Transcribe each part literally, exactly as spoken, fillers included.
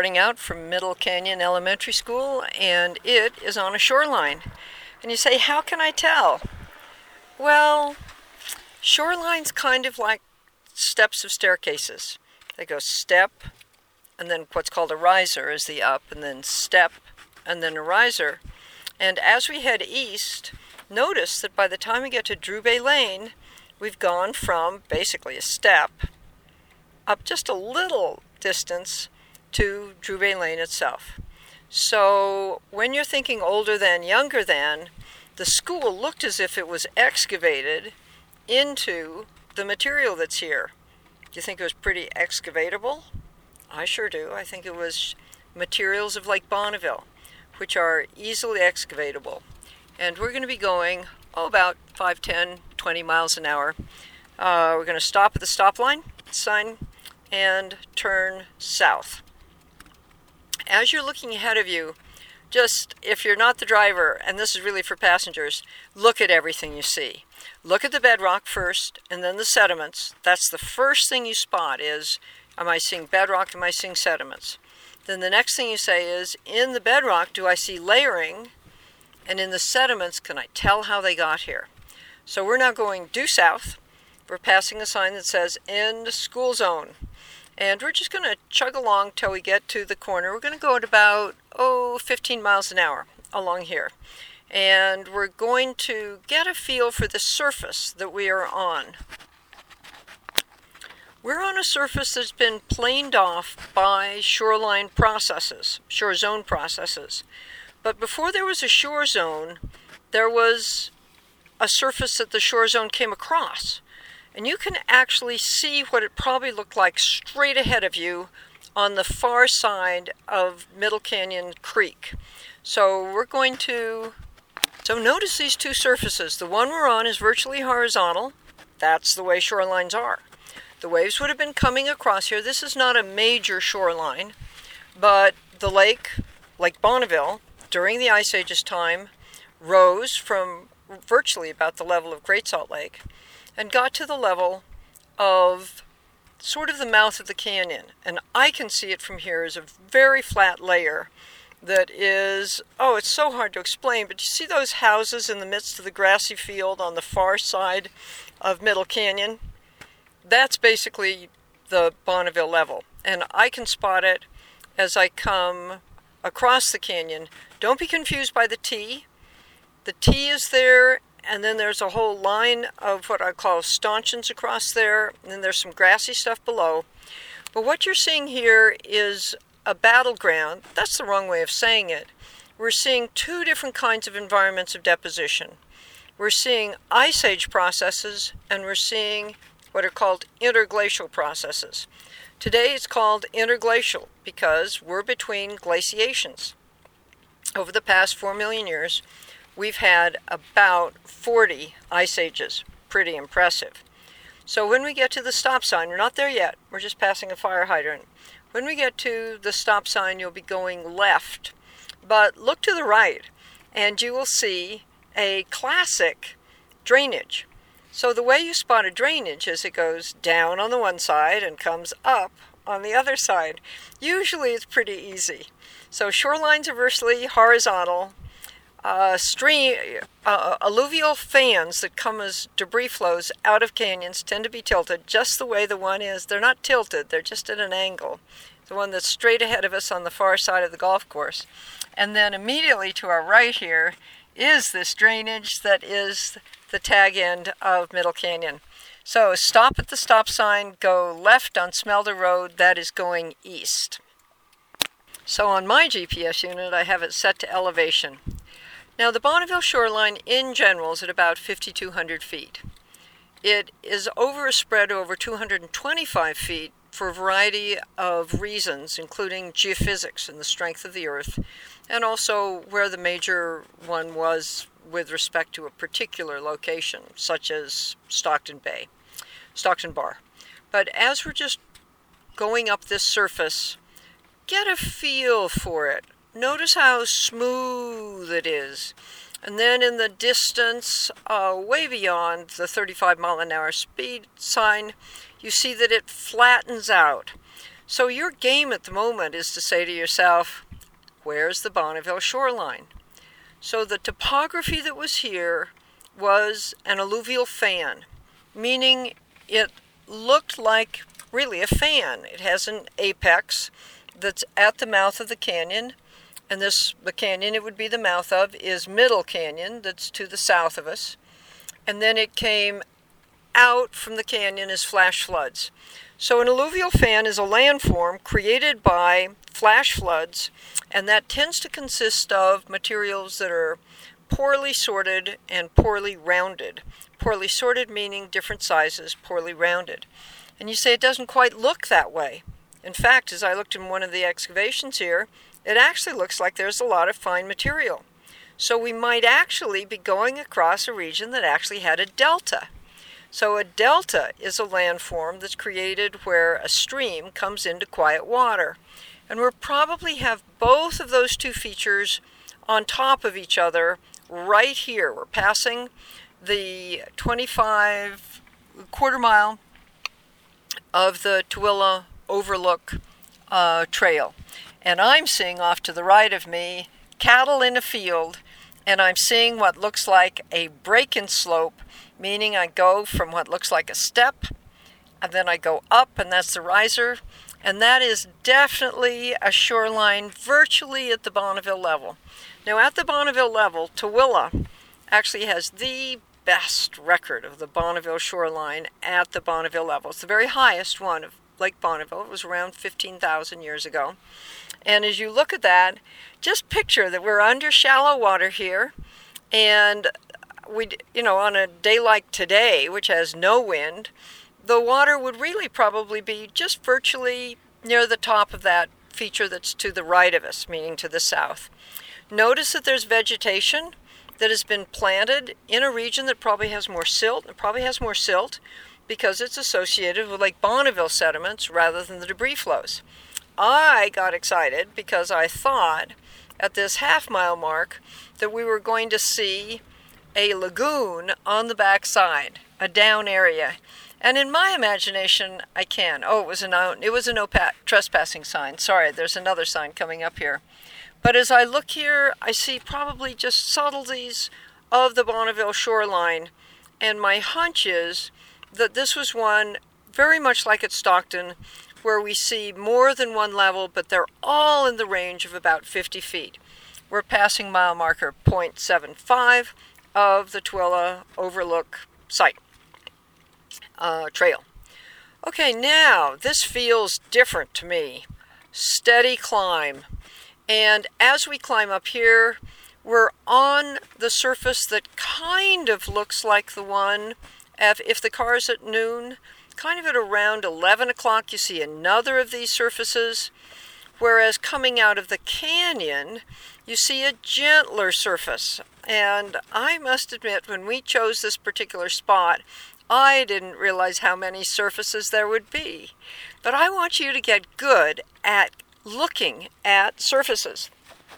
starting out from Middle Canyon Elementary School, and it is on a shoreline. And you say, how can I tell? Well, shoreline's kind of like steps of staircases. They go step, and then what's called a riser is the up, and then step, and then a riser. And as we head east, notice that by the time we get to Drew Bay Lane, we've gone from basically a step up just a little distance to Drew Bay Lane itself. So when you're thinking older than, younger than, the school looked as if it was excavated into the material that's here. Do you think it was pretty excavatable? I sure do. I think it was materials of Lake Bonneville, which are easily excavatable. And we're going to be going, oh, about five, ten, twenty miles an hour. Uh, we're going to stop at the stop line sign and turn south. As you're looking ahead of you, just, if you're not the driver, and this is really for passengers, look at everything you see. Look at the bedrock first, and then the sediments. That's the first thing you spot is, am I seeing bedrock, am I seeing sediments? Then the next thing you say is, in the bedrock, do I see layering? And in the sediments, can I tell how they got here? So we're now going due south. We're passing a sign that says, end school zone. And we're just going to chug along till we get to the corner. We're going to go at about, oh, fifteen miles an hour along here. And we're going to get a feel for the surface that we are on. We're on a surface that's been planed off by shoreline processes, shore zone processes. But before there was a shore zone, there was a surface that the shore zone came across. And you can actually see what it probably looked like straight ahead of you on the far side of Middle Canyon Creek. So we're going to, so notice these two surfaces. The one we're on is virtually horizontal. That's the way shorelines are. The waves would have been coming across here. This is not a major shoreline, but the lake, Lake Bonneville, during the Ice Age's time, rose from virtually about the level of Great Salt Lake and got to the level of sort of the mouth of the canyon. And I can see it from here as a very flat layer that is, oh, it's so hard to explain, but you see those houses in the midst of the grassy field on the far side of Middle Canyon? That's basically the Bonneville level. And I can spot it as I come across the canyon. Don't be confused by the T. The T is there, and then there's a whole line of what I call stanchions across there, and then there's some grassy stuff below. But what you're seeing here is a battleground. That's the wrong way of saying it. We're seeing two different kinds of environments of deposition. We're seeing Ice Age processes, and we're seeing what are called interglacial processes. Today it's called interglacial because we're between glaciations. Over the past four million years, we've had about forty ice ages. Pretty impressive. So when we get to the stop sign, we're not there yet, we're just passing a fire hydrant. When we get to the stop sign, you'll be going left. But look to the right, and you will see a classic drainage. So the way you spot a drainage is it goes down on the one side and comes up on the other side. Usually it's pretty easy. So shorelines are virtually horizontal. Uh, stream, uh, alluvial fans that come as debris flows out of canyons tend to be tilted just the way the one is. They're not tilted, they're just at an angle. The one that's straight ahead of us on the far side of the golf course. And then immediately to our right here is this drainage that is the tag end of Middle Canyon. So stop at the stop sign, go left on Smelder Road, that is going east. So on my G P S unit, I have it set to elevation. Now, the Bonneville shoreline in general is at about fifty-two hundred feet. It is over a spread over two hundred twenty-five feet for a variety of reasons, including geophysics and the strength of the earth, and also where the major one was with respect to a particular location, such as Stockton Bay, Stockton Bar. But as we're just going up this surface, get a feel for it. Notice how smooth it is. And then in the distance, uh, way beyond the thirty-five mile an hour speed sign, you see that it flattens out. So your game at the moment is to say to yourself, where's the Bonneville shoreline? So the topography that was here was an alluvial fan, meaning it looked like really a fan. It has an apex that's at the mouth of the canyon, and this, the canyon it would be the mouth of, is Middle Canyon, that's to the south of us. And then it came out from the canyon as flash floods. So an alluvial fan is a landform created by flash floods, and that tends to consist of materials that are poorly sorted and poorly rounded. Poorly sorted meaning different sizes, poorly rounded. And you say it doesn't quite look that way. In fact, as I looked in one of the excavations here, it actually looks like there's a lot of fine material. So we might actually be going across a region that actually had a delta. So a delta is a landform that's created where a stream comes into quiet water. And we'll probably have both of those two features on top of each other right here. We're passing the twenty-five quarter mile of the Tooele Overlook uh, Trail. And I'm seeing off to the right of me cattle in a field, and I'm seeing what looks like a break-in slope, meaning I go from what looks like a step, and then I go up, and that's the riser, and that is definitely a shoreline virtually at the Bonneville level. Now at the Bonneville level, Tooele actually has the best record of the Bonneville shoreline at the Bonneville level. It's the very highest one of Lake Bonneville. It was around fifteen thousand years ago. And as you look at that, just picture that we're under shallow water here, and we, you know, on a day like today, which has no wind, the water would really probably be just virtually near the top of that feature that's to the right of us, meaning to the south. Notice that there's vegetation that has been planted in a region that probably has more silt. It probably has more silt because it's associated with Lake Bonneville sediments rather than the debris flows. I got excited because I thought at this half mile mark that we were going to see a lagoon on the back side, a down area. And in my imagination, I can. Oh, it was a no, it was a no pa- trespassing sign. Sorry, there's another sign coming up here. But as I look here, I see probably just subtleties of the Bonneville shoreline. And my hunch is that this was one very much like at Stockton, where we see more than one level, but they're all in the range of about fifty feet. We're passing mile marker zero point seven five of the Tooele Overlook site uh, trail. Okay, now this feels different to me. Steady climb. And as we climb up here, we're on the surface that kind of looks like the one, if, if the car's at noon, kind of at around eleven o'clock, you see another of these surfaces, whereas coming out of the canyon, you see a gentler surface. And I must admit, when we chose this particular spot, I didn't realize how many surfaces there would be. But I want you to get good at looking at surfaces.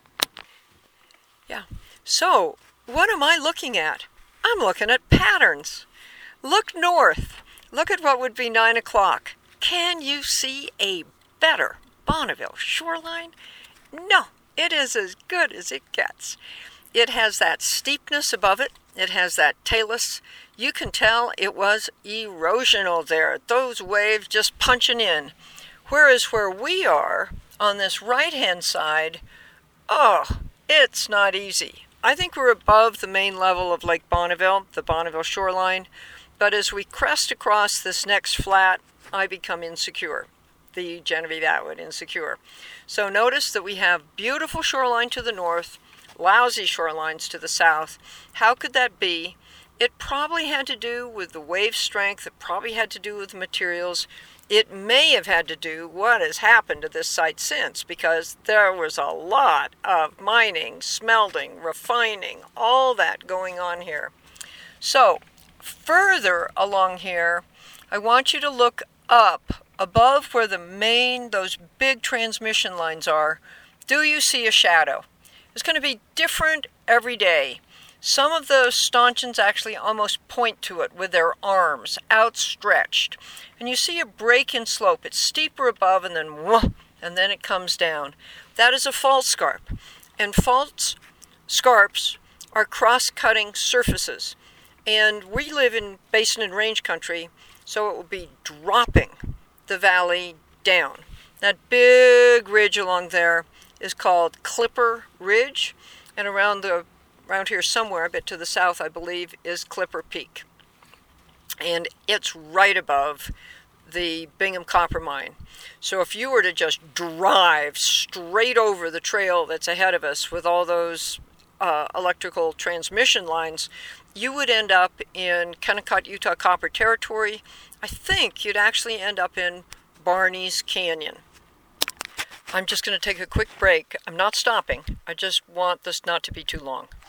Yeah. So, what am I looking at? I'm looking at patterns. Look north. Look at what would be nine o'clock. Can you see a better Bonneville shoreline? No, it is as good as it gets. It has that steepness above it. It has that talus. You can tell it was erosional there. Those waves just punching in. Whereas where we are, on this right-hand side, oh, it's not easy. I think we're above the main level of Lake Bonneville, the Bonneville shoreline. But as we crest across this next flat, I become insecure, the Genevieve Atwood insecure. So notice that we have beautiful shoreline to the north, lousy shorelines to the south. How could that be? It probably had to do with the wave strength. It probably had to do with the materials. It may have had to do what has happened to this site since, because there was a lot of mining, smelting, refining, all that going on here. So, further along here, I want you to look up above where the main, those big transmission lines are. Do you see a shadow? It's going to be different every day. Some of the stanchions actually almost point to it with their arms outstretched. And you see a break in slope. It's steeper above and then whoop, and then it comes down. That is a fault scarp. And fault scarps are cross-cutting surfaces. And we live in basin and range country, so it will be dropping the valley down. That big ridge along there is called Clipper Ridge, and around the around here somewhere, a bit to the south, I believe, is Clipper Peak. And it's right above the Bingham Copper Mine. So if you were to just drive straight over the trail that's ahead of us with all those uh, electrical transmission lines, you would end up in Kennecott, Utah Copper Territory. I think you'd actually end up in Barney's Canyon. I'm just going to take a quick break. I'm not stopping. I just want this not to be too long.